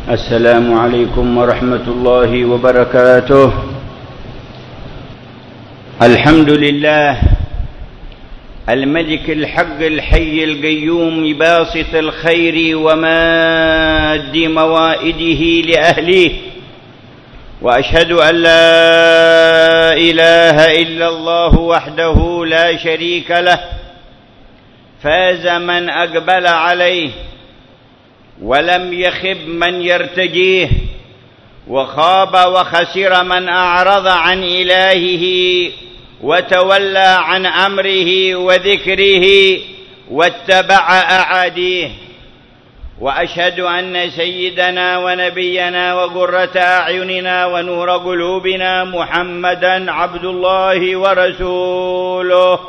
السلام عليكم ورحمة الله وبركاته. الحمد لله الملك الحق الحي القيوم باسط الخير وماد موائده لأهليه، وأشهد أن لا إله إلا الله وحده لا شريك له، فاز من أقبل عليه ولم يخب من يرتجيه، وخاب وخسر من أعرض عن إلهه وتولى عن أمره وذكره واتبع أعاديه. وأشهد أن سيدنا ونبينا وقرة أعيننا ونور قلوبنا محمدًا عبد الله ورسوله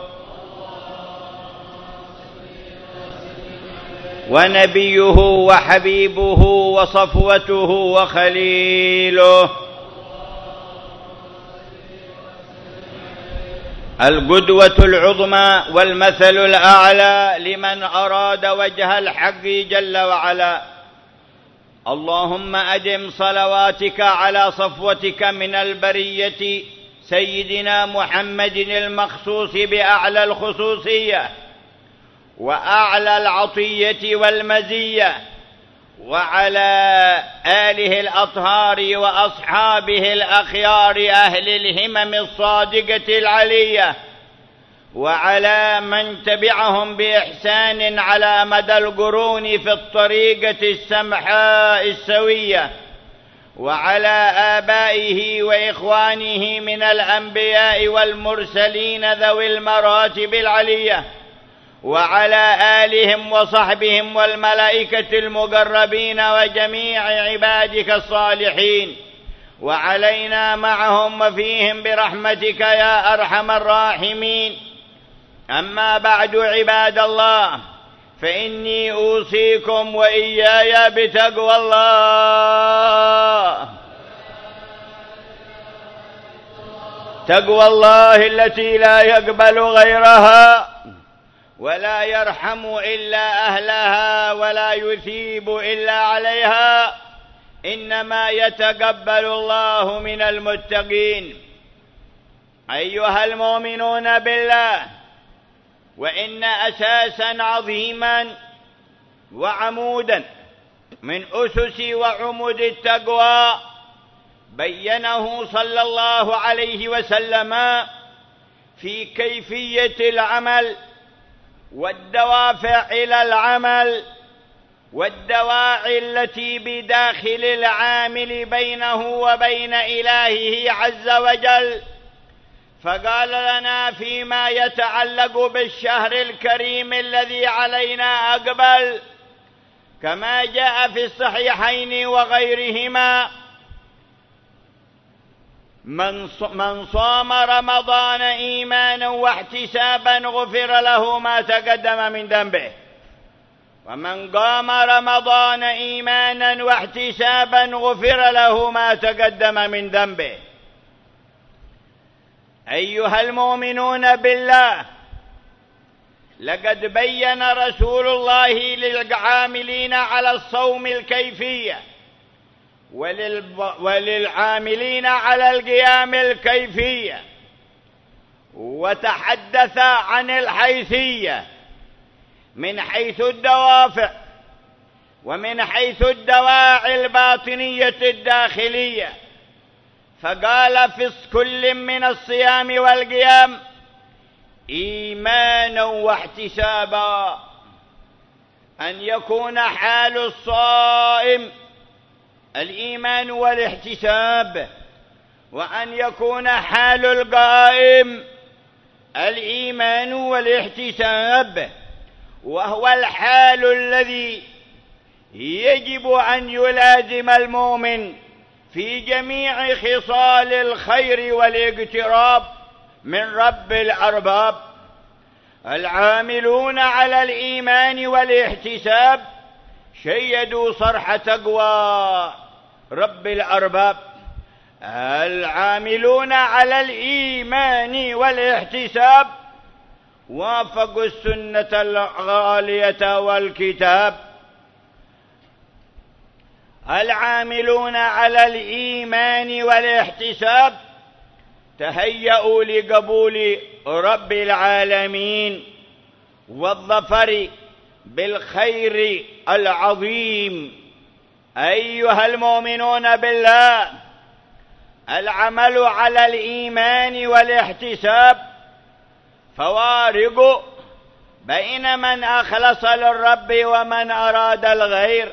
ونبيه وحبيبه وصفوته وخليله، القدوة العظمى والمثل الأعلى لمن أراد وجه الحق جل وعلا. اللهم أدم صلواتك على صفوتك من البرية سيدنا محمد المخصوص بأعلى الخصوصية وأعلى العطية والمزية، وعلى آله الأطهار وأصحابه الأخيار أهل الهمم الصادقة العلية، وعلى من تبعهم بإحسان على مدى القرون في الطريقة السمحاء السوية، وعلى آبائه وإخوانه من الأنبياء والمرسلين ذوي المراتب العلية، وعلى آلهم وصحبهم والملائكة المقربين وجميع عبادك الصالحين، وعلينا معهم وفيهم برحمتك يا أرحم الراحمين. أما بعد، عباد الله، فإني أوصيكم وإياي بتقوى الله، تقوى الله التي لا يقبل غيرها ولا يرحم إلا أهلها ولا يثيب إلا عليها، إنما يتقبل الله من المتقين. أيها المؤمنون بالله، وإن أساسا عظيما وعمودا من أسس وعمود التقوى بينه صلى الله عليه وسلم في كيفية العمل والدوافع إلى العمل والدواعي التي بداخل العامل بينه وبين إلهه عز وجل. فقال لنا فيما يتعلق بالشهر الكريم الذي علينا أقبل، كما جاء في الصحيحين وغيرهما: من صام رمضان إيمانا واحتسابا غفر له ما تقدم من ذنبه، ومن قام رمضان إيمانا واحتسابا غفر له ما تقدم من ذنبه. أيها المؤمنون بالله، لقد بين رسول الله للعاملين على الصوم الكيفية وللعاملين على القيام الكيفية، وتحدث عن الحيثية من حيث الدوافع ومن حيث الدواعي الباطنية الداخلية. فقال في كل من الصيام والقيام إيمانا واحتسابا، أن يكون حال الصائم الإيمان والاحتساب، وأن يكون حال القائم الإيمان والاحتساب، وهو الحال الذي يجب أن يلازم المؤمن في جميع خصال الخير والاقتراب من رب الأرباب. العاملون على الإيمان والاحتساب شيدوا صرح تقوى رب الأرباب. العاملون على الإيمان والاحتساب وافقوا السنة الغالية والكتاب. العاملون على الإيمان والاحتساب تهيأوا لقبول رب العالمين والظفر بالخير العظيم. أيها المؤمنون بالله، العمل على الإيمان والاحتساب فوارق بين من أخلص للرب ومن أراد الغير،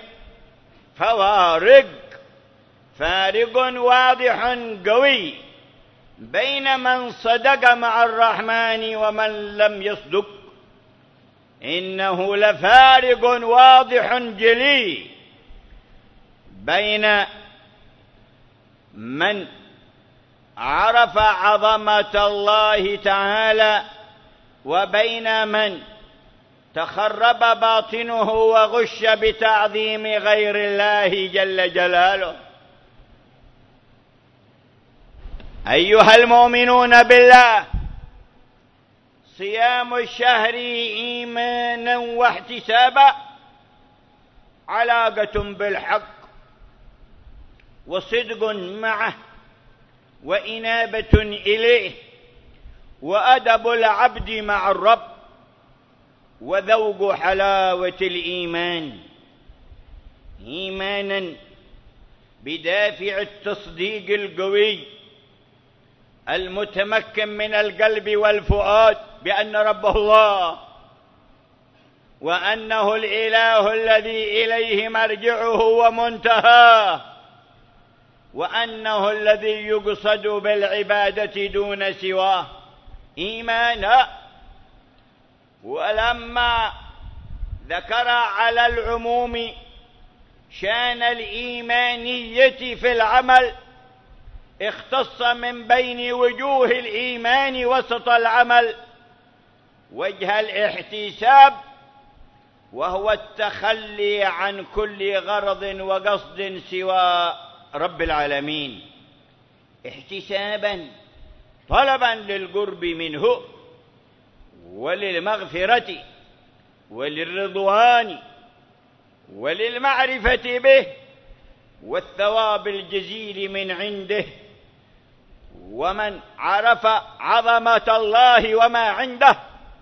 فارق واضح قوي بين من صدق مع الرحمن ومن لم يصدق. إنه لفارق واضح جلي بين من عرف عظمة الله تعالى وبين من تخرب باطنه وغش بتعظيم غير الله جل جلاله. أيها المؤمنون بالله، صيام الشهر إيمانا واحتسابا علاقة بالحق وصدق معه وإنابة إليه وأدب العبد مع الرب وذوق حلاوة الإيمان، إيمانا بدافع التصديق القوي المتمكن من القلب والفؤاد بأن ربه الله، وأنه الإله الذي إليه مرجعه ومنتهاه، وأنه الذي يقصد بالعبادة دون سواه إيمانا. ولما ذكر على العموم شان الإيمانية في العمل، اختص من بين وجوه الإيمان وسط العمل وجه الاحتساب، وهو التخلي عن كل غرض وقصد سوى رب العالمين، احتسابا طلبا للقرب منه وللمغفرة وللرضوان وللمعرفة به والثواب الجزيل من عنده. ومن عرف عظمة الله وما عنده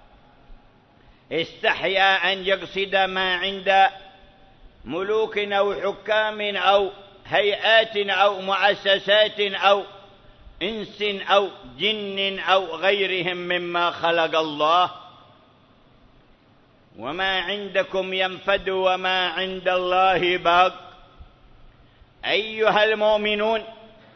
استحيا أن يقصد ما عند ملوك أو حكام أو هيئات أو مؤسسات أو إنس أو جن أو غيرهم مما خلق الله. وما عندكم ينفد وما عند الله باق. أيها المؤمنون،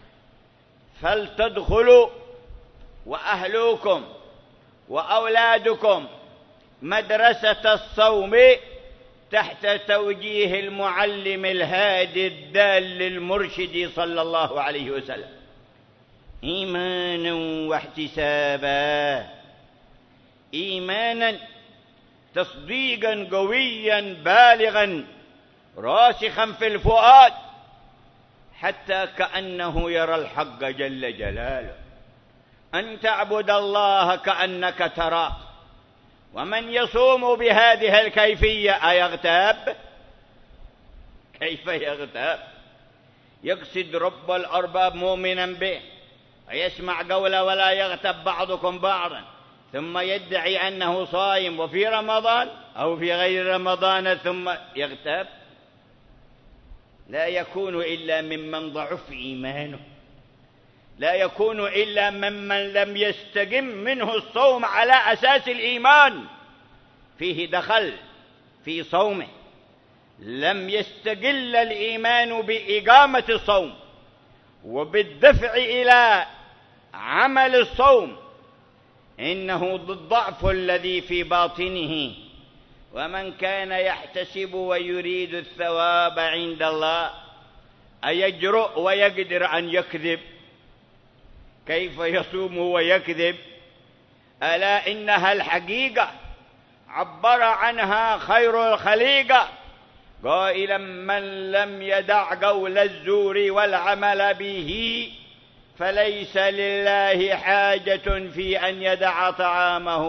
فلتدخلوا وأهلوكم وأولادكم مدرسة الصوم تحت توجيه المعلم الهادي الدال المرشد صلى الله عليه وسلم، إيمانا واحتسابا، إيمانا تصديقا قويا بالغا راسخا في الفؤاد حتى كأنه يرى الحق جل جلاله، أن تعبد الله كأنك تراه. ومن يصوم بهذه الكيفية أيغتاب؟ كيف يغتاب؟ يقصد رب الأرباب مؤمنا به ويسمع قوله ولا يغتب بعضكم بعضا، ثم يدعي أنه صائم وفي رمضان أو في غير رمضان ثم يغتاب. لا يكون إلا ممن ضعف إيمانه، لا يكون إلا ممن لم يستقم منه الصوم على أساس الإيمان، فيه دخل في صومه، لم يستقل الإيمان بإقامة الصوم وبالدفع إلى عمل الصوم، إنه الضعف الذي في باطنه. ومن كان يحتسب ويريد الثواب عند الله أيجرؤ ويقدر أن يكذب؟ كيف يصوم ويكذب؟ ألا إنها الحقيقة عبر عنها خير الخليقة قائلا من لم يدع قول الزور والعمل به فليس لله حاجة في أن يدع طعامه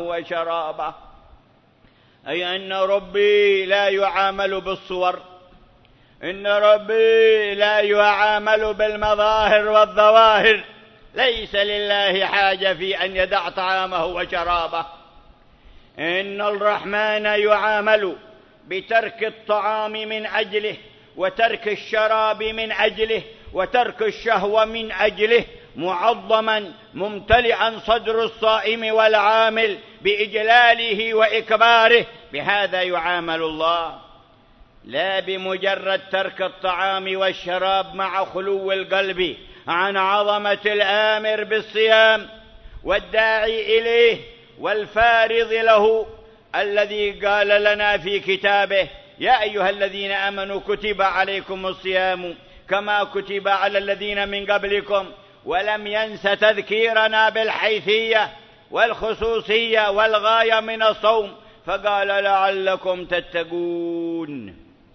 وشرابه. أي أن ربي لا يعامل بالصور إن ربي لا يعامل بالمظاهر والظواهر، ليس لله حاجة في أن يدع طعامه وشرابه. إن الرحمن يعامل بترك الطعام من أجله، وترك الشراب من أجله، وترك الشهوة من أجله، معظما ممتلئا صدر الصائم والعامل بإجلاله وإكباره. بهذا يعامل الله، لا بمجرد ترك الطعام والشراب مع خلو القلب عن عظمة الآمر بالصيام والداعي إليه والفارض له، الذي قال لنا في كتابه: يا أيها الذين آمنوا كتب عليكم الصيام كما كتب على الذين من قبلكم، ولم ينس تذكيرنا بالحيثية والخصوصية والغاية من الصوم، فقال: لعلكم تتقون.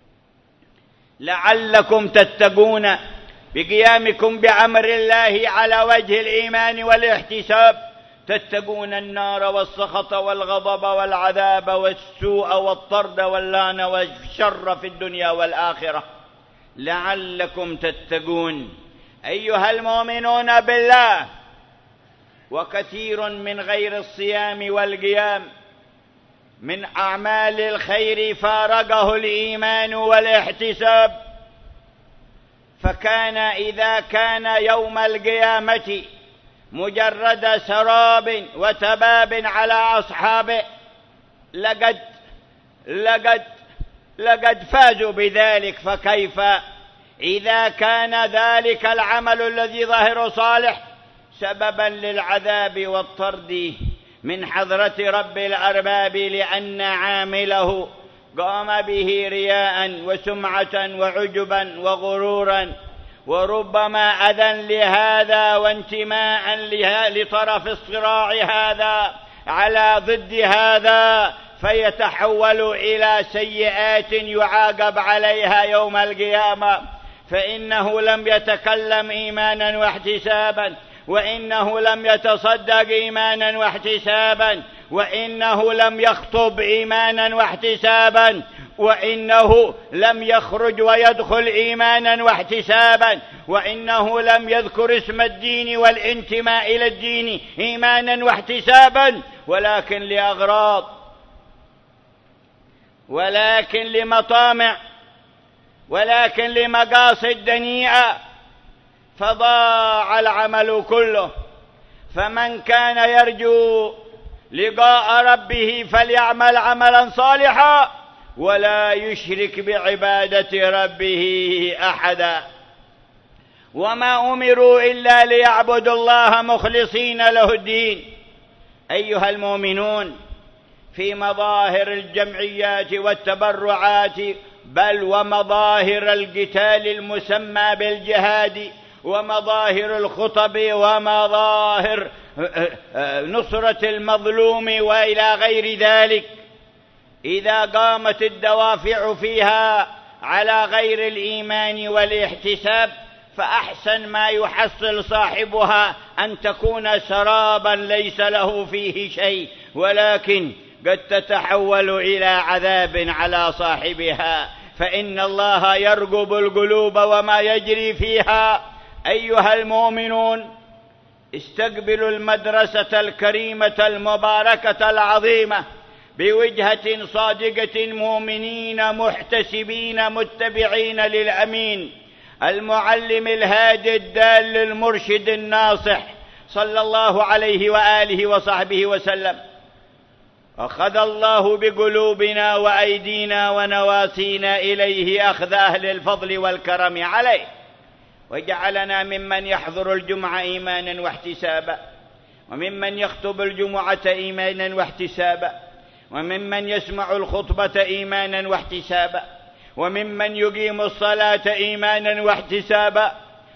لعلكم تتقون بقيامكم بأمر الله على وجه الإيمان والاحتساب، تتقون النار والسخط والغضب والعذاب والسوء والطرد واللعن والشر في الدنيا والآخرة. لعلكم تتقون أيها المؤمنون بالله. وكثير من غير الصيام والقيام من أعمال الخير فارقه الإيمان والاحتساب، فكان إذا كان يوم القيامة مجرد سراب وتباب على أصحابه لقد فازوا بذلك، فكيف إذا كان ذلك العمل الذي ظاهر صالح سببا للعذاب والطرد من حضرة رب الأرباب، لأن عامله قام به رياء وسمعة وعجبا وغرورا، وربما أذى لهذا وانتماء لطرف الصراع هذا على ضد هذا، فيتحول إلى سيئات يعاقب عليها يوم القيامة. فإنه لم يتكلم إيمانا واحتسابا، وإنه لم يتصدق إيمانا واحتسابا، وإنه لم يخطب إيمانا واحتسابا، وإنه لم يخرج ويدخل إيمانا واحتسابا، وإنه لم يذكر اسم الدين والانتماء إلى الدين إيمانا واحتسابا، ولكن لأغراض، ولكن لمطامع، ولكن لمقاصد دنيئة، فضاع العمل كله. فمن كان يرجو لقاء ربه فليعمل عملا صالحا ولا يشرك بعبادة ربه أحدا. وما أمروا إلا ليعبدوا الله مخلصين له الدين. أيها المؤمنون، في مظاهر الجمعيات والتبرعات، بل ومظاهر القتال المسمى بالجهاد، ومظاهر الخطب، ومظاهر نصرة المظلوم وإلى غير ذلك، إذا قامت الدوافع فيها على غير الإيمان والاحتساب، فأحسن ما يحصل صاحبها أن تكون سرابا ليس له فيه شيء، ولكن قد تتحول إلى عذاب على صاحبها، فإن الله يرقب القلوب وما يجري فيها. أيها المؤمنون، استقبلوا المدرسة الكريمة المباركة العظيمة بوجهة صادقة، مؤمنين محتسبين متبعين للأمين المعلم الهادي الدال المرشد الناصح صلى الله عليه وآله وصحبه وسلم. أخذ الله بقلوبنا وأيدينا ونواسينا إليه أخذ أهل الفضل والكرم عليه، وجعلنا ممن يحضر الجمعة إيمانا واحتسابا، وممن يخطب الجمعة إيمانا واحتسابا، وممن يسمع الخطبة إيمانا واحتسابا، وممن يقيم الصلاة إيمانا واحتسابا،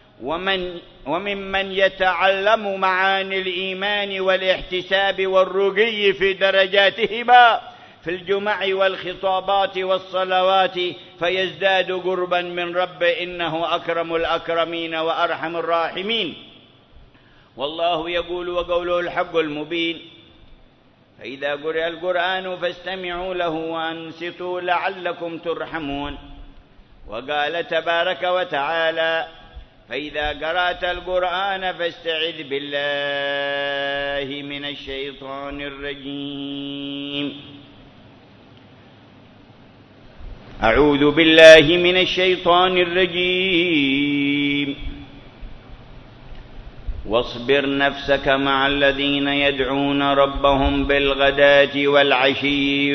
وممن يتعلم معاني الإيمان والاحتساب والرقي في درجاتهما في الجمع والخطابات والصلوات، فيزداد قربا من رب، إنه أكرم الأكرمين وأرحم الراحمين. والله يقول وقوله الحق المبين: فإذا قرئ القرآن فاستمعوا له وأنصتوا لعلكم ترحمون. وقال تبارك وتعالى: فإذا قرأت القرآن فاستعذ بالله من الشيطان الرجيم. أعوذ بالله من الشيطان الرجيم. واصبر نفسك مع الذين يدعون ربهم بالغداة والعشي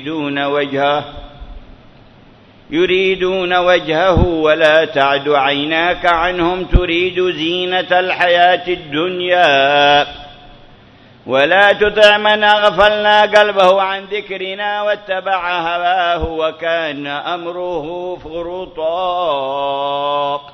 يريدون وجهه ولا تعد عيناك عنهم تريد زينة الحياة الدنيا ولا تطع من أغفلنا قلبه عن ذكرنا واتبع هواه وكان أمره فرطا.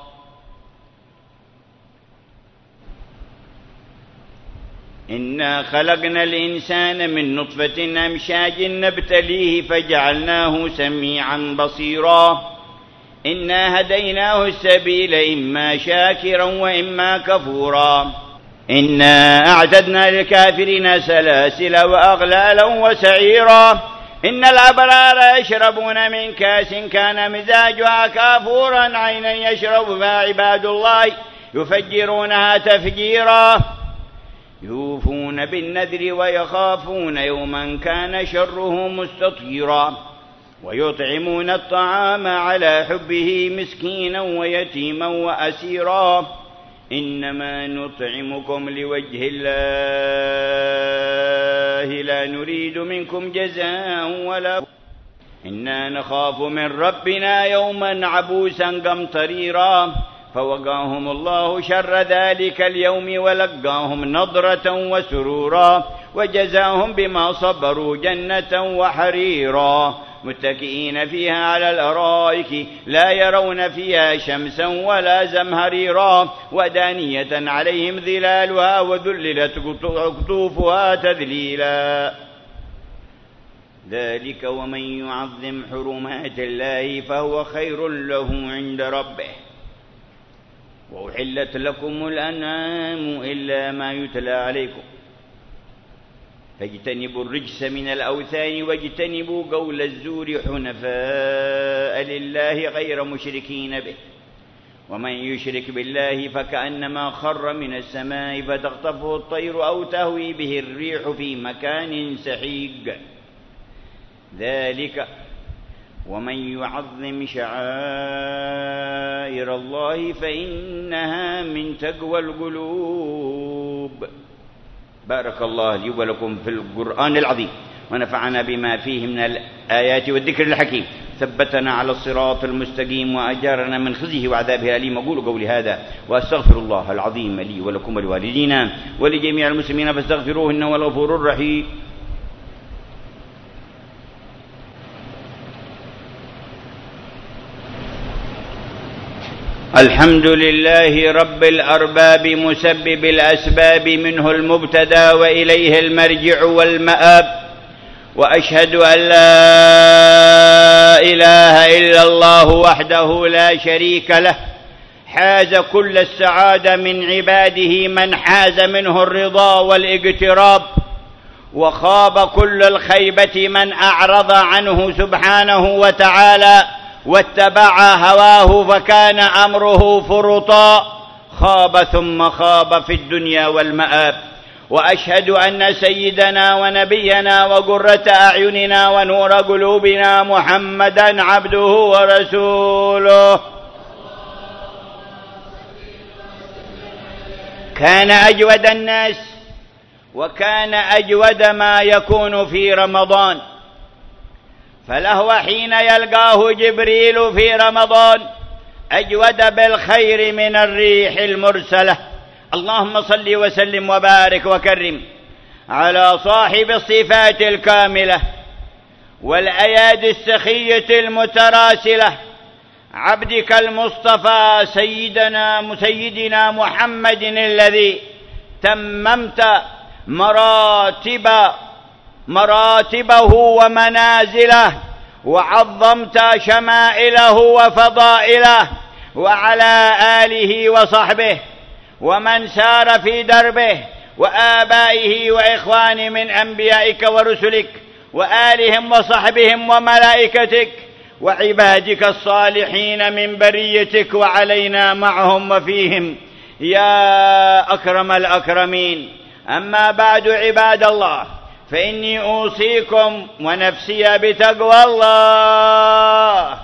إنا خلقنا الإنسان من نطفة أمشاج نبتليه فجعلناه سميعا بصيرا. إنا هديناه السبيل إما شاكرا وإما كفورا. إنا أعتدنا للكافرين سلاسل وأغلالا وسعيرا. إن الأبرار يشربون من كاس كان مزاجها كافورا عينا يشرب بها عباد الله يفجرونها تفجيرا. يوفون بالنذر ويخافون يوما كان شره مستطيرا. ويطعمون الطعام على حبه مسكينا ويتيما وأسيرا. إنما نطعمكم لوجه الله لا نريد منكم جزاء ولا إنا نخاف من ربنا يوما عبوسا قمطريرا. فوقاهم الله شر ذلك اليوم ولقاهم نضرة وسرورا وجزاهم بما صبروا جنة وحريرا متكئين فيها على الأرائك لا يرون فيها شمسا ولا زمهريرا ودانية عليهم ظلالها وذللت قطوفها تذليلا. ذلك ومن يعظم حرمات الله فهو خير له عند ربه. وأحلت لكم الأنعام إلا ما يتلى عليكم فاجتنبوا الرجس من الأوثان واجتنبوا قول الزور حنفاء لله غير مشركين به. ومن يشرك بالله فكأنما خر من السماء فتخطفه الطير أو تهوي به الريح في مكان سحيق. ذلك ومن يعظم شعائر الله فإنها من تقوى القلوب. بارك الله لي ولكم في القرآن العظيم ونفعنا بما فيه من الآيات والذكر الحكيم. ثبتنا على الصراط المستقيم وأجارنا من خزيه وعذابه الأليم. أقول قولي هذا وأستغفر الله العظيم لي ولكم ولوالدينا ولجميع المسلمين فاستغفروه إنه هو الغفور الرحيم. الحمد لله رب الأرباب مسبب الأسباب منه المبتدى وإليه المرجع والمآب. وأشهد أن لا إله إلا الله وحده لا شريك له حاز كل السعادة من عباده من حاز منه الرضا والاقتراب. وخاب كل الخيبة من أعرض عنه سبحانه وتعالى واتبع هواه فكان أمره فرطا. خاب ثم خاب في الدنيا والمآب. وأشهد أن سيدنا ونبينا وقرة أعيننا ونور قلوبنا محمدا عبده ورسوله. كان أجود الناس وكان أجود ما يكون في رمضان. فلهو حين يلقاه جبريل في رمضان أجود بالخير من الريح المرسلة. اللهم صل وسلم وبارك وكرم على صاحب الصفات الكاملة والأيادي السخية المتراسلة عبدك المصطفى سيدنا محمد الذي تممت مراتبه ومنازله وعظمت شمائله وفضائله. وعلى آله وصحبه ومن سار في دربه وآبائه وإخوان من أنبيائك ورسلك وآلهم وصحبهم وملائكتك وعبادك الصالحين من بريتك، وعلينا معهم وفيهم يا أكرم الأكرمين. أما بعد عباد الله، فإني أوصيكم ونفسي بتقوى الله.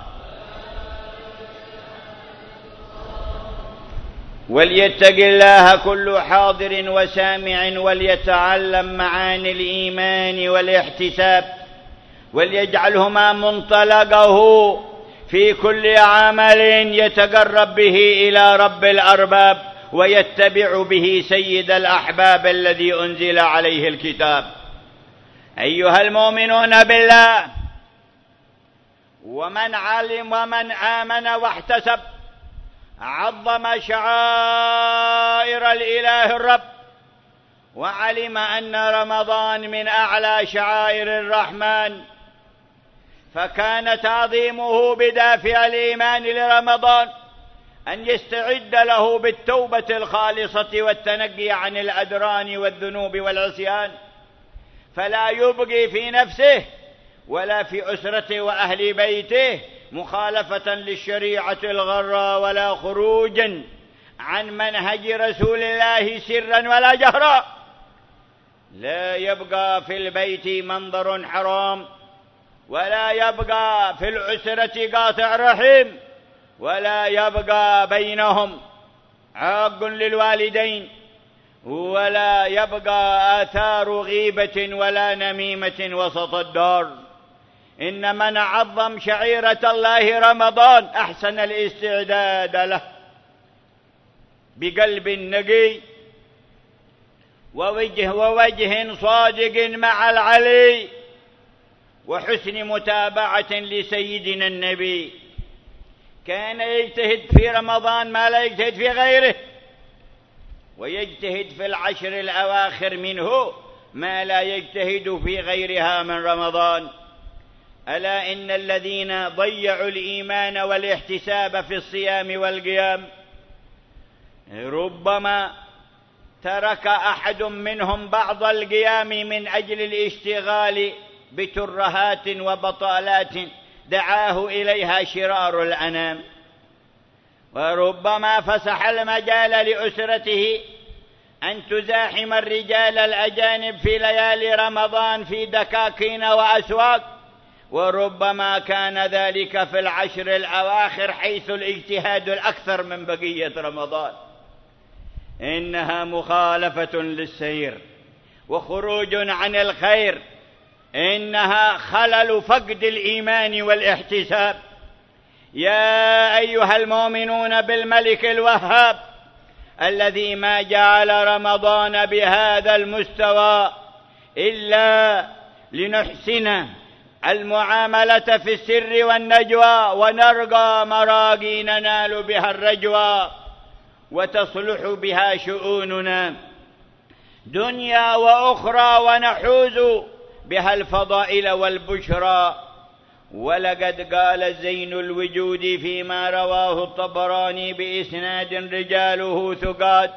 وليتق الله كل حاضر وسامع، وليتعلم معاني الإيمان والاحتساب، وليجعلهما منطلقه في كل عمل يتقرب به إلى رب الأرباب، ويتبع به سيد الأحباب الذي أنزل عليه الكتاب. أيها المؤمنون بالله، ومن علم ومن آمن واحتسب عظم شعائر الإله الرب، وعلم أن رمضان من أعلى شعائر الرحمن، فكان تعظيمه بدافع الإيمان لرمضان أن يستعد له بالتوبة الخالصة والتنقي عن الأدران والذنوب والعصيان، فلا يبقي في نفسه ولا في أسرته وأهل بيته مخالفة للشريعة الغراء، ولا خروجا عن منهج رسول الله سرا ولا جهرا. لا يبقى في البيت منظر حرام، ولا يبقى في الأسرة قاطع رحم، ولا يبقى بينهم عاق للوالدين، ولا يبقى آثار غيبة ولا نميمة وسط الدار. إن من عظم شعيرة الله رمضان أحسن الاستعداد له بقلب نقي ووجه صادق مع العلي، وحسن متابعة لسيدنا النبي. كان يجتهد في رمضان ما لا يجتهد في غيره، ويجتهد في العشر الأواخر منه ما لا يجتهد في غيرها من رمضان. ألا إن الذين ضيعوا الإيمان والاحتساب في الصيام والقيام ربما ترك أحد منهم بعض القيام من أجل الاشتغال بترهات وبطالات دعاه إليها شرار الأنام، وربما فسح المجال لأسرته أن تزاحم الرجال الأجانب في ليالي رمضان في دكاكين وأسواق، وربما كان ذلك في العشر الأواخر حيث الاجتهاد الأكثر من بقية رمضان. إنها مخالفة للسير وخروج عن الخير، إنها خلل فقد الإيمان والاحتساب. يا أيها المؤمنون بالملك الوهاب الذي ما جعل رمضان بهذا المستوى إلا لنحسن المعاملة في السر والنجوى، ونرقى مراقي ننال بها الرجوى، وتصلح بها شؤوننا دنيا وأخرى، ونحوز بها الفضائل والبشرى. ولقد قال زين الوجود فيما رواه الطبراني بإسناد رجاله ثقات: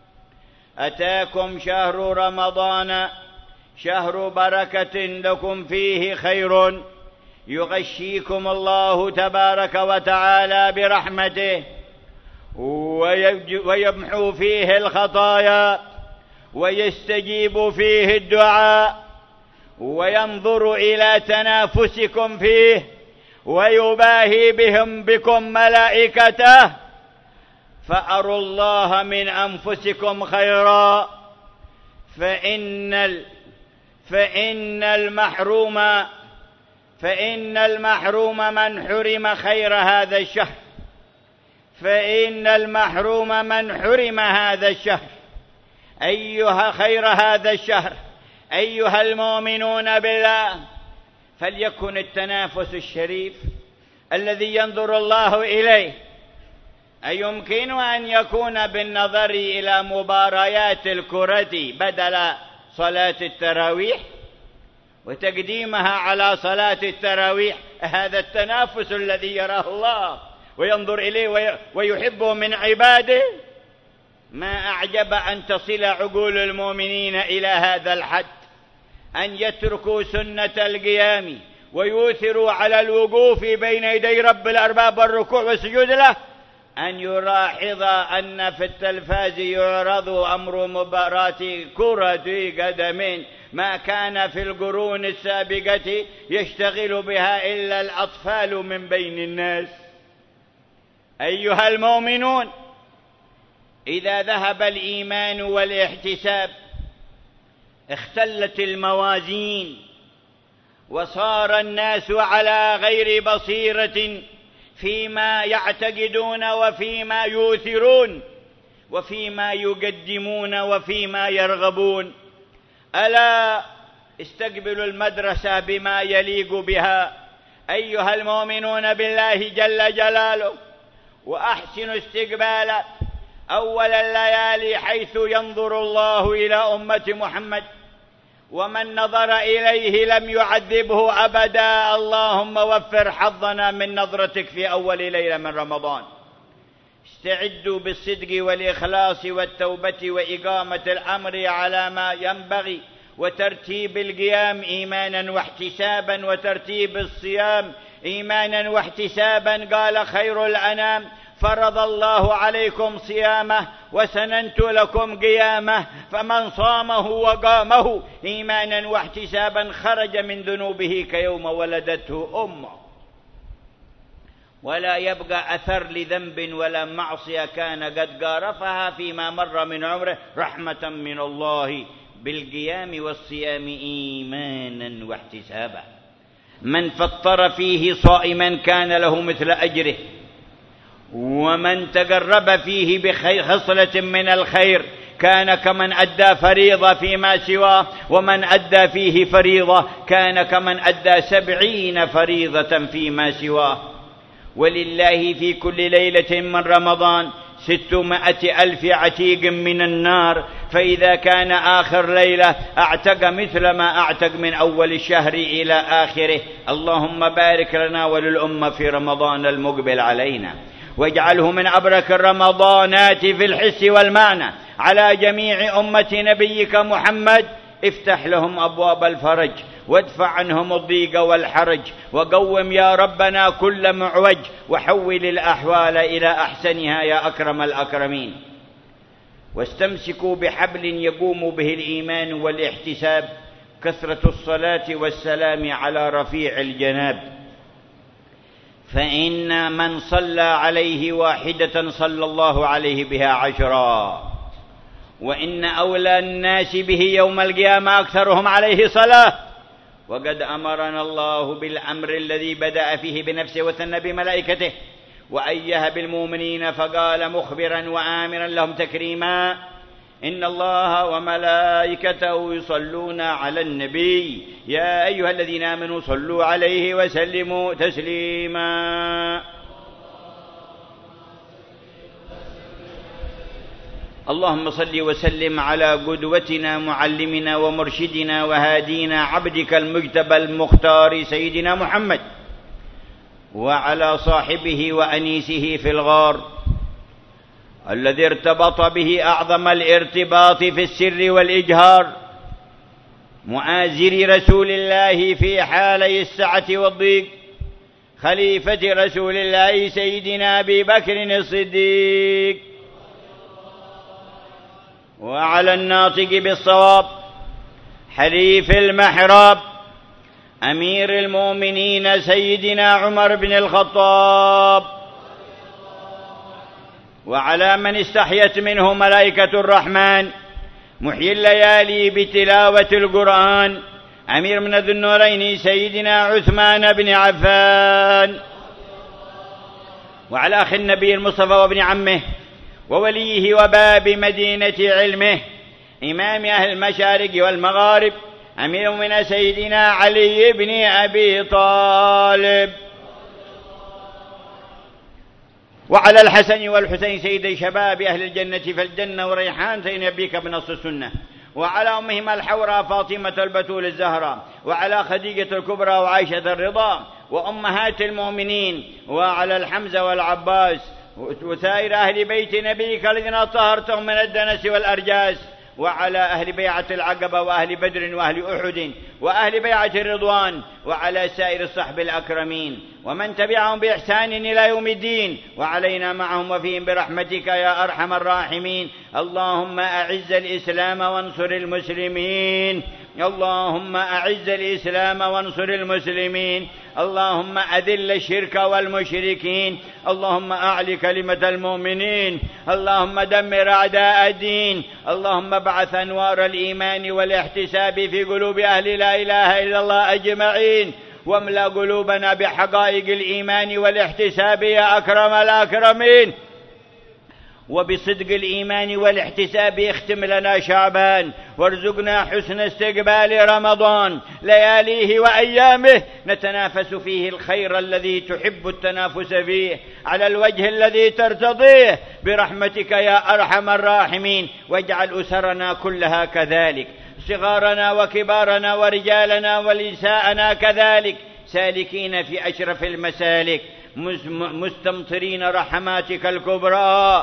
أتاكم شهر رمضان شهر بركة لكم فيه خير، يغشيكم الله تبارك وتعالى برحمته، ويمحو فيه الخطايا، ويستجيب فيه الدعاء، وينظر إلى تنافسكم فيه، ويباهي بكم ملائكته، فأروا الله من أنفسكم خيرا، فإن المحروم من حرم خير هذا الشهر، فإن المحروم من حرم هذا الشهر خير هذا الشهر. أيها المؤمنون بالله، فليكن التنافس الشريف الذي ينظر الله إليه أيمكن أن يكون بالنظر إلى مباريات الكرة بدل صلاة التراويح وتقديمها على صلاة التراويح؟ هذا التنافس الذي يراه الله وينظر إليه ويحبه من عباده. ما أعجب أن تصل عقول المؤمنين إلى هذا الحد، أن يتركوا سنة القيام ويؤثر على الوقوف بين يدي رب الأرباب والركوع والسجود له أن يلاحظ أن في التلفاز يعرض أمر مباراة كرة قدم ما كان في القرون السابقة يشتغل بها إلا الأطفال من بين الناس. أيها المؤمنون، إذا ذهب الإيمان والاحتساب اختلت الموازين، وصار الناس على غير بصيرة فيما يعتقدون وفيما يؤثرون وفيما يقدمون وفيما يرغبون. ألا استقبلوا المدرسة بما يليق بها أيها المؤمنون بالله جل جلاله، وأحسنوا استقبال أول الليالي حيث ينظر الله إلى أمة محمد، ومن نظر إليه لم يعذبه أبدا. اللهم وفر حظنا من نظرتك في أول ليلة من رمضان. استعدوا بالصدق والإخلاص والتوبة وإقامة الأمر على ما ينبغي، وترتيب القيام إيمانا واحتسابا، وترتيب الصيام إيمانا واحتسابا. قال خير الأنام فرض الله عليكم صيامه وسننت لكم قيامه، فمن صامه وقامه إيمانا واحتسابا خرج من ذنوبه كيوم ولدته أمه، ولا يبقى أثر لذنب ولا معصية كان قد قارفها فيما مر من عمره، رحمة من الله بالقيام والصيام إيمانا واحتسابا. من فطر فيه صائما كان له مثل أجره، ومن تقرب فيه بخصلة من الخير كان كمن أدى فريضة فيما سواه، ومن أدى فيه فريضة كان كمن أدى 70 فريضة فيما سواه. ولله في كل ليلة من رمضان 600,000 عتيق من النار، فإذا كان آخر ليلة أعتق مثل ما أعتق من أول الشهر إلى آخره. اللهم بارك لنا وللأمة في رمضان المقبل علينا، واجعله من أبرك الرمضانات في الحس والمعنى على جميع أمة نبيك محمد. افتح لهم أبواب الفرج، وادفع عنهم الضيق والحرج، وقوم يا ربنا كل معوج، وحول الأحوال إلى أحسنها يا أكرم الأكرمين. واستمسكوا بحبل يقوم به الإيمان والاحتساب، كثرة الصلاة والسلام على رفيع الجناب، فإن من صلى عليه واحدة صلى الله عليه بها 10، وإن أولى الناس به يوم القيامة أكثرهم عليه صلاة. وقد أمرنا الله بالأمر الذي بدأ فيه بنفسه وثنى بملائكته وأيه بالمؤمنين، فقال مخبرا وآمرا لهم تكريما: إن الله وملائكته يصلون على النبي يا أيها الذين آمنوا صلوا عليه وسلموا تسليما. اللهم صل وسلم على قدوتنا معلمنا ومرشدنا وهادينا عبدك المجتبى المختار سيدنا محمد، وعلى صاحبه وأنيسه في الغار الذي ارتبط به أعظم الارتباط في السر والإجهار، مؤازر رسول الله في حالي السعة والضيق، خليفة رسول الله سيدنا أبي بكر الصديق، وعلى الناطق بالصواب حليف المحراب أمير المؤمنين سيدنا عمر بن الخطاب، وعلى من استحيت منه ملائكة الرحمن محيي الليالي بتلاوة القرآن أمير من ذي النورين سيدنا عثمان بن عفان، وعلى أخي النبي المصطفى وابن عمه ووليه وباب مدينة علمه إمام أهل المشارق والمغارب أمير من سيدنا علي بن أبي طالب، وعلى الحسن والحسين سيدي شباب أهل الجنة في الجنة وريحان سينبيك بنص السنة، وعلى أمهما الحوراء فاطمة البتول الزهراء، وعلى خديجة الكبرى وعائشة الرضا وأمهات المؤمنين، وعلى الحمزة والعباس وسائر أهل بيت نبيك الذين طهرتهم من الدنس والأرجاس، وعلى أهل بيعة العقبة وأهل بدر وأهل أحد وأهل بيعة الرضوان وعلى سائر الصحب الأكرمين ومن تبعهم بإحسان إلى يوم الدين وعلينا معهم وفيهم برحمتك يا أرحم الراحمين. اللهم أعز الإسلام وانصر المسلمين. اللهم أعز الإسلام وانصر المسلمين. اللهم أذل الشرك والمشركين. اللهم أعل كلمة المؤمنين. اللهم دمر أعداء الدين. اللهم ابعث أنوار الإيمان والاحتساب في قلوب أهل لا إله إلا الله أجمعين، واملأ قلوبنا بحقائق الإيمان والاحتساب يا أكرم الأكرمين. وبصدق الإيمان والاحتساب اختم لنا شعبان، وارزقنا حسن استقبال رمضان لياليه وأيامه نتنافس فيه الخير الذي تحب التنافس فيه على الوجه الذي ترتضيه برحمتك يا أرحم الراحمين. واجعل أسرنا كلها كذلك، صغارنا وكبارنا ورجالنا ونساءنا كذلك، سالكين في أشرف المسالك، مستمطرين رحماتك الكبرى،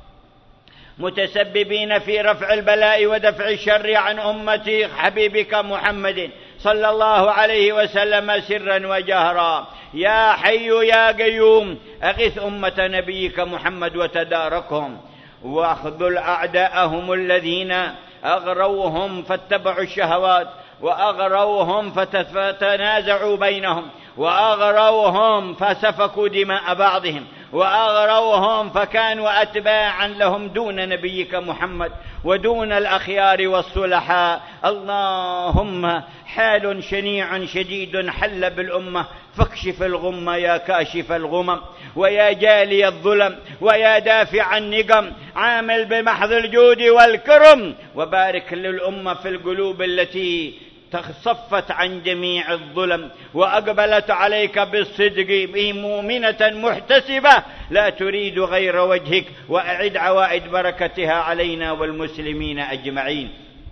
متسببين في رفع البلاء ودفع الشر عن أمة حبيبك محمد صلى الله عليه وسلم سرا وجهرا. يا حي يا قيوم أغث أمة نبيك محمد وتداركهم، واخذل أعداءهم الذين أغروهم فاتبعوا الشهوات، وأغروهم فتنازعوا بينهم، وأغروهم فسفكوا دماء بعضهم، وأغروهم فكانوا أتباعا لهم دون نبيك محمد ودون الأخيار والصلحاء. اللهم حال شنيع شديد حل بالأمة فاكشف الغم يا كاشف الغمم، ويا جالي الظلم، ويا دافع النقم، عامل بمحض الجود والكرم، وبارك للأمة في القلوب التي صفت عن جميع الظلم وأقبلت عليك بالصدق مؤمنة محتسبة لا تريد غير وجهك، وأعد عوائد بركتها علينا والمسلمين أجمعين،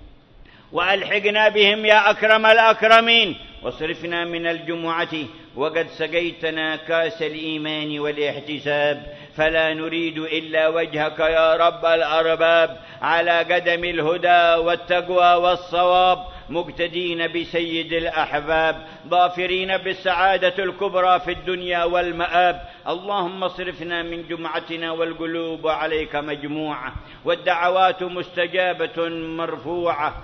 وألحقنا بهم يا أكرم الأكرمين. واصرفنا من الجمعة وقد سقيتنا كاس الإيمان والاحتساب، فلا نريد إلا وجهك يا رب الأرباب، على قدم الهدى والتقوى والصواب، مقتدين بسيد الأحباب، ظافرين بالسعادة الكبرى في الدنيا والمآب. اللهم اصرفنا من جمعتنا والقلوب عليك مجموعة، والدعوات مستجابة مرفوعة.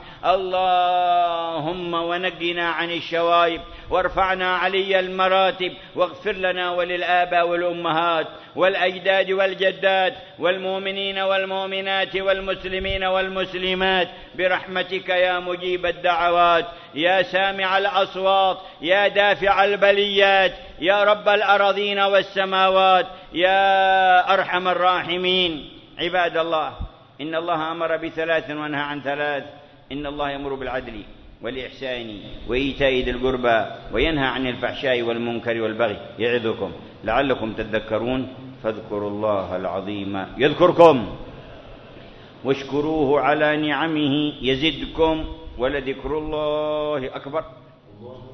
اللهم ونقنا عن الشوائب، وارفعنا علي المراتب، واغفر لنا وللآباء والأمهات والأجداد والجدات والمؤمنين والمؤمنات والمسلمين والمسلمات برحمتك يا مجيب الدعوات، يا سامع الأصوات، يا دافع البليات، يا رب الأراضين والسماوات، يا أرحم الراحمين. عباد الله، إن الله أمر بثلاث ونهى عن ثلاث. إن الله يأمر بالعدل والإحسان وإيتاء ذي القربى وينهى عن الفحشاء والمنكر والبغي يعظكم لعلكم تذكرون. فاذكروا الله العظيم يذكركم، واشكروه على نعمه يزدكم، ولذكر الله أكبر.